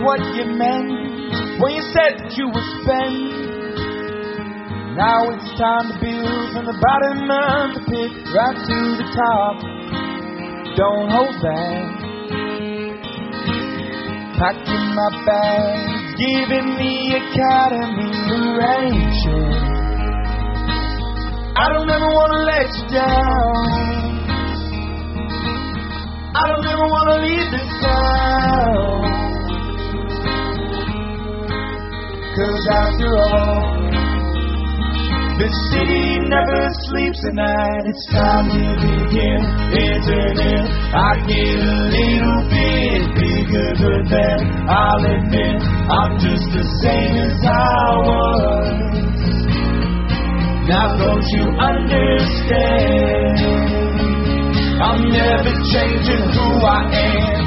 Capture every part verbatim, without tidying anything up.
what you meant when you said that you would spend. Now it's time to build from the bottom of the pit right to the top. Don't hold back. Packing my bags, giving the academy a rain check. I don't ever wanna let you down. I don't ever wanna leave this town. 'Cause after all, this city never sleeps at night. It's time to begin, isn't it? I get a little bit bigger, but then I'll admit I'm just the same as I was. Now don't you understand? I'm never changing who I am.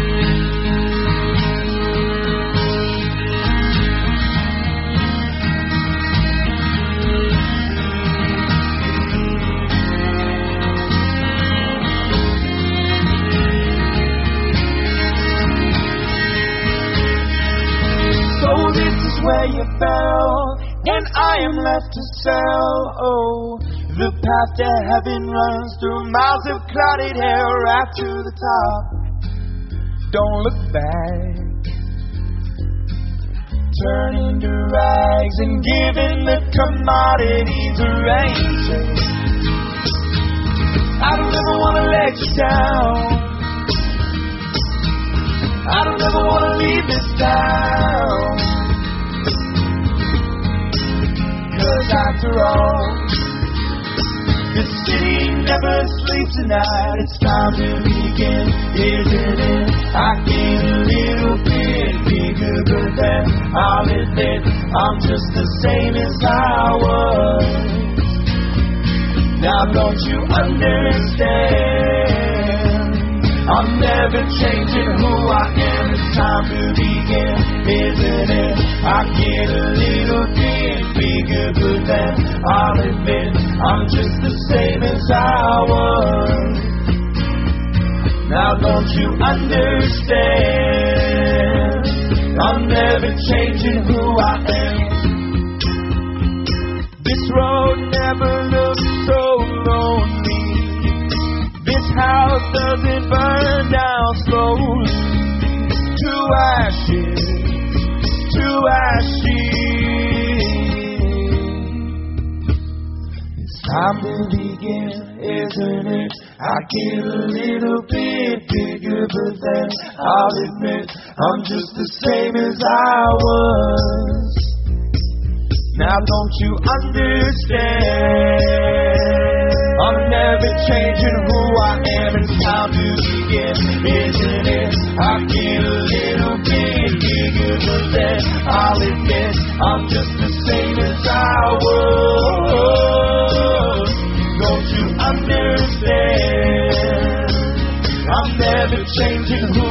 So this is where you fell, and I am left to sell. Oh, the path to heaven runs through miles of clouded hair right to the top. Don't look back. Turning to rags and giving the commodities a rain check. I don't ever want to let you down. I don't ever want to leave this town. 'Cause after all, the city never sleeps at night. It's time to begin, isn't it? I get a little bit bigger, but then I'll admit I'm just the same as I was. Now don't you understand? I'm never changing who I am. It's time to begin, isn't it? I get a little bit bigger, but then I'll admit I'm just the same as I was. Now don't you understand? I'm never changing who I am. This road never looks so lonely. This house doesn't burn down slowly. To ashes, to ashes. It's time to begin, isn't it? I get a little bit bigger, but then I'll admit I'm just the same as I was. Now don't you understand? I'm never changing who I am. It's time to begin, isn't it? I get a little bit bigger, but then I'll admit I'm just the same as I was. Don't you understand? I'm never changing who